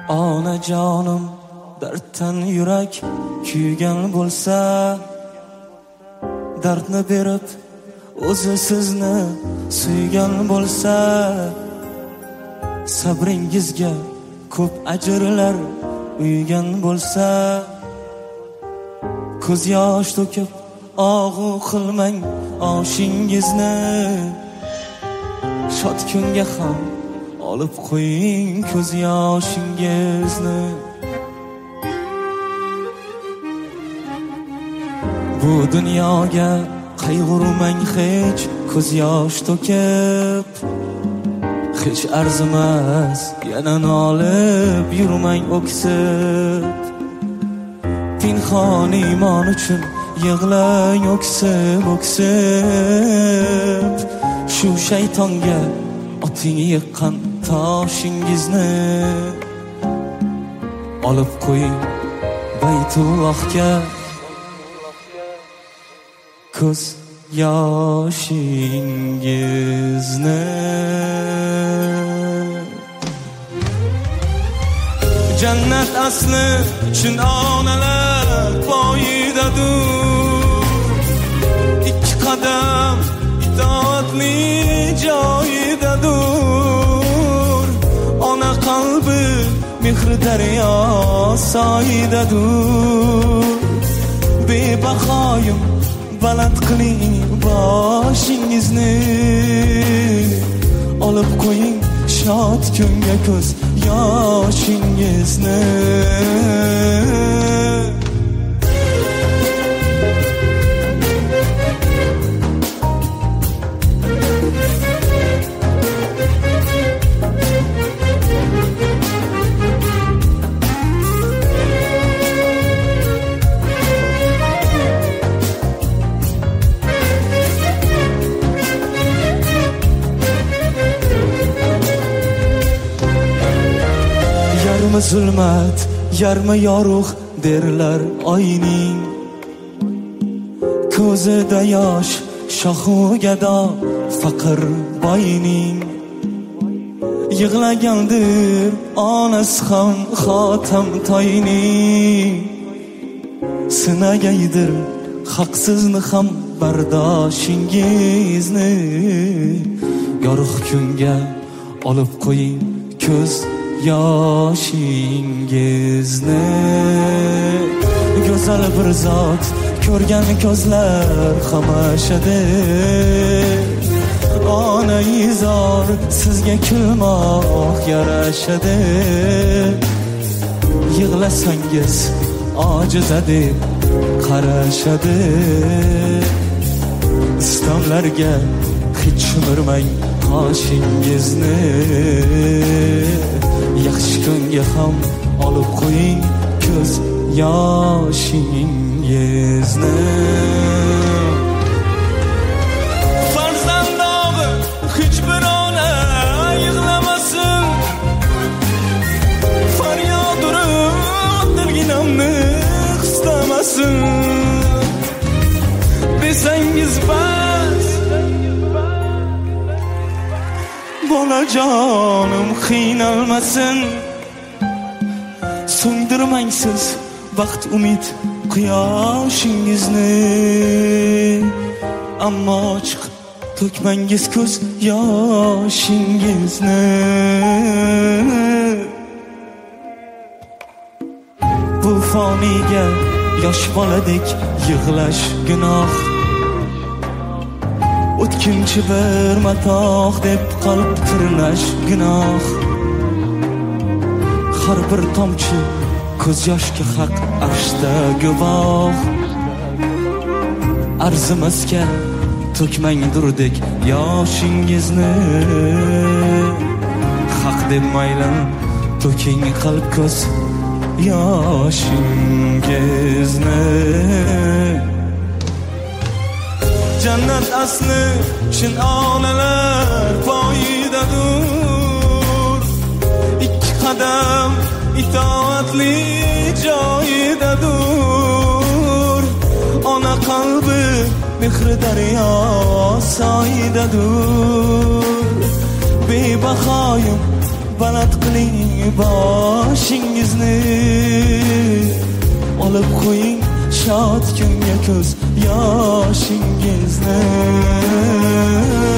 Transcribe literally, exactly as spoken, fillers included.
Onajonim darddan yurak kuygan bo'lsa, dardni berib o'zi sizni suygan bo'lsa, sabringizga ko'p ajrlar uygan bo'lsa, ko'z yosh to'kib og'u qilmang oshingizni, shod kunga ham olib qo'ying ko'z yoshingizni. Bu dunyoga qayg'urmang hech ko'z yosh to'kib, hech arzimas yana nolib yurmang o'ksib. Pinhon iymon uchun yig'lang o'ksib o'ksib, shu shaytonga oting yiqqan toshingizni olib qo'ying Baytullohga ko'z yoshingizni. Jannat asli chin onalar poyidadur, ikki qadam itoatli joyidadur, ona qalbi mehr daryo soyidadur. Bebahoyim baland qiling boshingizni, olib qo'ying shod kunga ko'z yoshingizni. Yarmi zulmat, yarmi yorug' derlar oyning, ko'zida yosh shohu gado faqir boyning. Yig'lagandir onasi ham xotam toyning, sinagaydir haqsizni ham bardoshingizni. Yorug' kunga olib qo'ying ko'z yoshingizni. Go'zal bir zot ko'rgan ko'zlar xamashadi, onaizor sizga kulmoq yarashadi. Yig'lasangiz ojiza deb qarashadi, istomlarga hech shimirmang qoshingizni. Yaxshi kunga ham olib qo'ying ko'z yoshingizni. Farzandog'i hech bir ona yig'lamasin, faryod urib dilginamni qistamasin. Desangiz bas bolajonim qiynalmasin, so'ndirmang siz baxt umid quyoshingizni. Ammo chiqib to'kmangiz ko'z yoshingizni. Bu foniga yosh boladek yig'lash gunoh, o'tkinchi bir matoh deb qalb tirnash gunoh. Har bir tomchi ko'z yoshga haq arshda guvoh. Arzimasga to'kmang durdek yoshingizni, haq deb maylan to'king qalb ko'z yoshingizni. Jannat asli chin onalar poyidadur, ikki qadam itoatli joyidadur, ona qalbi mehr daryo soyidadur. Bebahoyim baland qiling boshingizni, olib qo'ying shod kunga ko'z yoshingizni.